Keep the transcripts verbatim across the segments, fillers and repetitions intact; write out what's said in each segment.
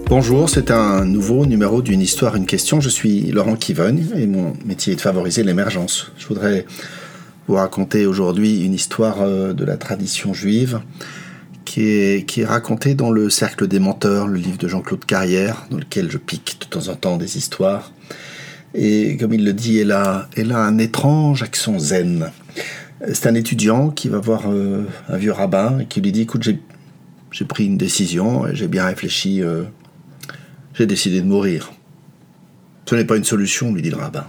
Bonjour, c'est un nouveau numéro d'une histoire, une question. Je suis Laurent Kivogne et mon métier est de favoriser l'émergence. Je voudrais vous raconter aujourd'hui une histoire de la tradition juive qui est, qui est racontée dans le Cercle des menteurs, le livre de Jean-Claude Carrière, dans lequel je pique de temps en temps des histoires. Et comme il le dit, elle a, elle a un étrange accent zen. C'est un étudiant qui va voir euh, un vieux rabbin et qui lui dit « Écoute, j'ai, j'ai pris une décision, j'ai bien réfléchi, euh, j'ai décidé de mourir. Ce n'est pas une solution, lui dit le rabbin. »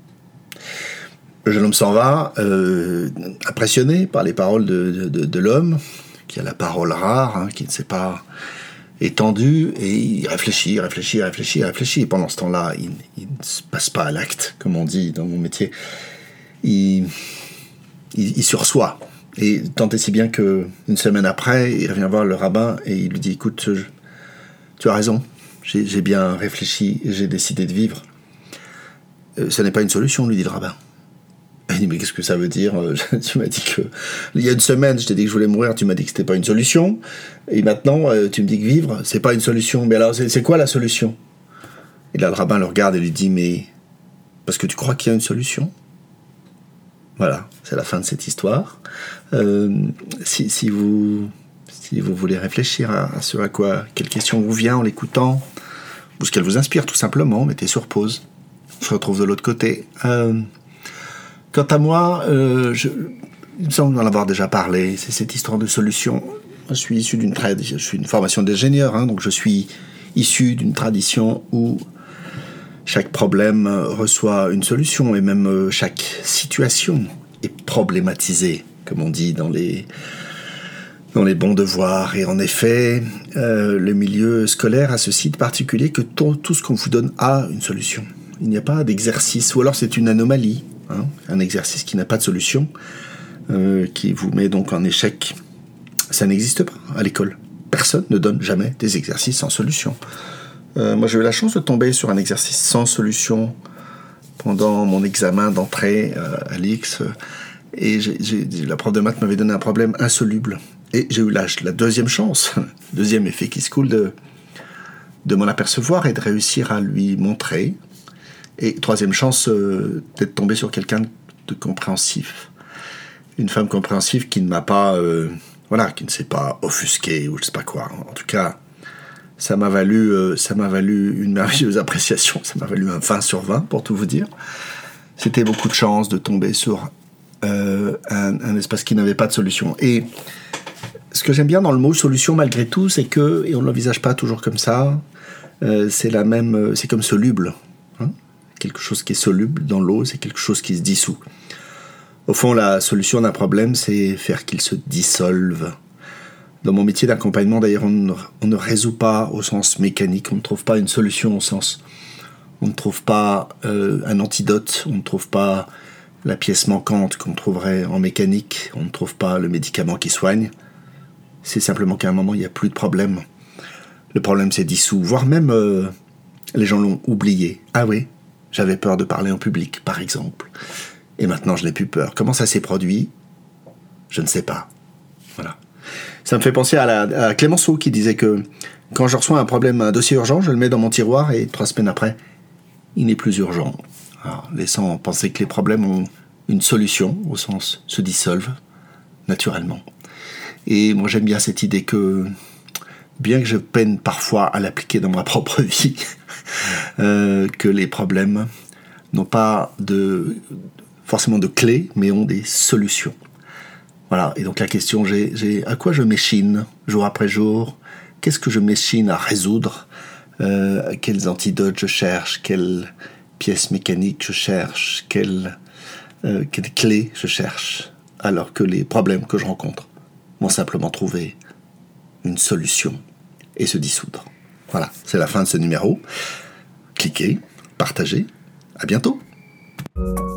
Le jeune homme s'en va, euh, impressionné par les paroles de, de, de l'homme, qui a la parole rare, hein, qui ne s'est pas étendu, et il réfléchit, réfléchit, réfléchit, réfléchit. Et pendant ce temps-là, il, il ne se passe pas à l'acte, comme on dit dans mon métier. Il, il, il sursoit. Et tant et si bien qu'une semaine après, il revient voir le rabbin et il lui dit « Écoute, je, tu as raison, j'ai, j'ai bien réfléchi et j'ai décidé de vivre. Euh, ce n'est pas une solution, lui dit le rabbin. » Il dit « Mais qu'est-ce que ça veut dire ? Tu m'as dit que... Il y a une semaine, je t'ai dit que je voulais mourir, tu m'as dit que c'était pas une solution. Et maintenant, tu me dis que vivre, c'est pas une solution. Mais alors, c'est, c'est quoi la solution ?» Et là, le rabbin le regarde et lui dit « Mais... parce que tu crois qu'il y a une solution ?» Voilà, c'est la fin de cette histoire. Euh, si, si, vous, si vous voulez réfléchir à, à ce à quoi, quelle question vous vient en l'écoutant, ou ce qu'elle vous inspire tout simplement, mettez sur pause. On se retrouve de l'autre côté. Euh, quant à moi, euh, je, il me semble en avoir déjà parlé, c'est cette histoire de solution. Je suis issu d'une trad- je suis une formation d'ingénieur, hein, donc je suis issu d'une tradition où chaque problème reçoit une solution et même chaque situation est problématisée, comme on dit dans les, dans les bons devoirs. Et en effet, euh, le milieu scolaire a ceci de particulier que tout, tout ce qu'on vous donne a une solution. Il n'y a pas d'exercice, ou alors c'est une anomalie, hein, un exercice qui n'a pas de solution, euh, qui vous met donc en échec. Ça n'existe pas à l'école. Personne ne donne jamais des exercices sans solution. Euh, moi, j'ai eu la chance de tomber sur un exercice sans solution pendant mon examen d'entrée euh, à l'I X. Euh, et j'ai, j'ai, la prof de maths m'avait donné un problème insoluble. Et j'ai eu la, la deuxième chance, deuxième effet qui se coule, de, de m'en apercevoir et de réussir à lui montrer. Et troisième chance, euh, d'être tombé sur quelqu'un de compréhensif. Une femme compréhensive qui ne m'a pas... Euh, voilà, qui ne s'est pas offusquée ou je ne sais pas quoi. En tout cas... Ça m'a valu, euh, ça m'a valu une merveilleuse appréciation, ça m'a valu un vingt sur vingt pour tout vous dire. C'était beaucoup de chance de tomber sur euh, un, un espace qui n'avait pas de solution. Et ce que j'aime bien dans le mot solution malgré tout, c'est que, et on ne l'envisage pas toujours comme ça, euh, c'est la même, c'est comme soluble. Hein, quelque chose qui est soluble dans l'eau, c'est quelque chose qui se dissout. Au fond, la solution d'un problème, c'est faire qu'il se dissolve. Dans mon métier d'accompagnement, d'ailleurs, on ne, on ne résout pas au sens mécanique, on ne trouve pas une solution au sens... On ne trouve pas euh, un antidote, on ne trouve pas la pièce manquante qu'on trouverait en mécanique, on ne trouve pas le médicament qui soigne. C'est simplement qu'à un moment, il n'y a plus de problème. Le problème s'est dissous, voire même euh, les gens l'ont oublié. Ah oui, j'avais peur de parler en public, par exemple. Et maintenant, je n'ai plus peur. Comment ça s'est produit ? Je ne sais pas. Voilà. Ça me fait penser à, la, à Clémenceau qui disait que quand je reçois un problème, un dossier urgent, je le mets dans mon tiroir et trois semaines après, il n'est plus urgent. Alors, laissant penser que les problèmes ont une solution, au sens se dissolvent naturellement. Et moi j'aime bien cette idée que, bien que je peine parfois à l'appliquer dans ma propre vie, euh, que les problèmes n'ont pas de, forcément de clés, mais ont des solutions. Voilà, et donc la question, j'ai, j'ai, à quoi je m'échine jour après jour ? Qu'est-ce que je m'échine à résoudre ? euh, Quels antidotes je cherche ? Quelles pièces mécaniques je cherche ? Quelles, euh, quelles clés je cherche ? Alors que les problèmes que je rencontre vont simplement trouver une solution et se dissoudre. Voilà, c'est la fin de ce numéro. Cliquez, partagez, à bientôt.